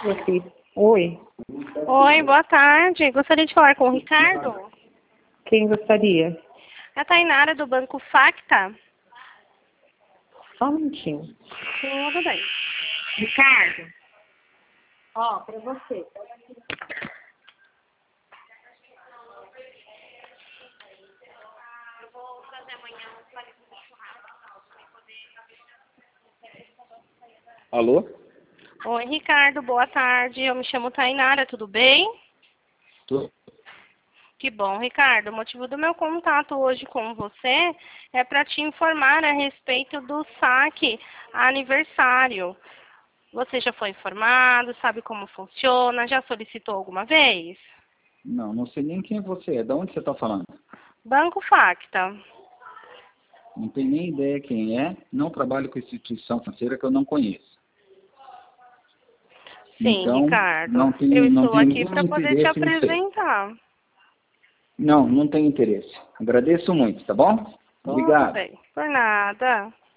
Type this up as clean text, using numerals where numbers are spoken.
Oi. Oi, boa tarde. Gostaria de falar com o Ricardo. Quem gostaria? É a Tainara do Banco Facta. Só um minutinho. Tudo bem. Ricardo. Ó, pra você. Alô? Oi, Ricardo, boa tarde. Eu me chamo Tainara, tudo bem? Tô. Que bom, Ricardo. O motivo do meu contato hoje com você é para te informar a respeito do saque aniversário. Você já foi informado? Sabe como funciona? Já solicitou alguma vez? Não sei nem quem você é. Da onde você está falando? Banco Facta. Não tenho nem ideia quem é. Não trabalho com instituição financeira que eu não conheço. Sim, Então, Ricardo. não tenho, Eu não estou tenho aqui nenhum para poder te interesse nisso aí. apresentar. Não tenho interesse. Agradeço muito, tá bom? Tudo Obrigado. bem. Por nada.